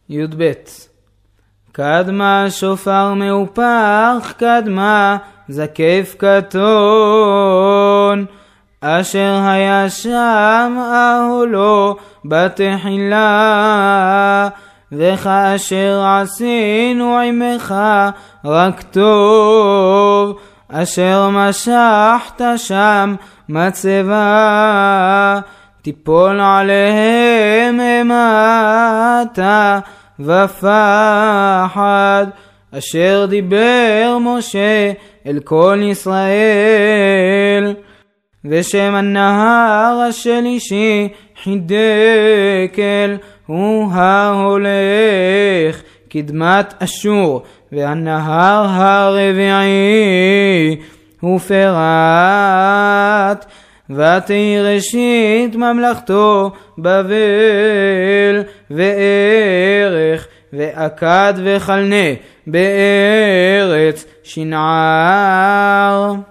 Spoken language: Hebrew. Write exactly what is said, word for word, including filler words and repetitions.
י"ב קדמה שופר מאופח, קדמה זקף קטון, אשר היה שם אהלו בתחילה, וכאשר עשינו עמך רק טוב, אשר משחת שם מצבה, תיפול עליהם אימתה ופחד, אשר דיבר משה אל כל ישראל. ושם הנהר השלישי חידקל, הוא ההולך קדמת אשור, והנהר הרביעי הוא פרת, ותהי ראשית ממלכתו בבל וערך ואכד וחלנה בארץ שנער.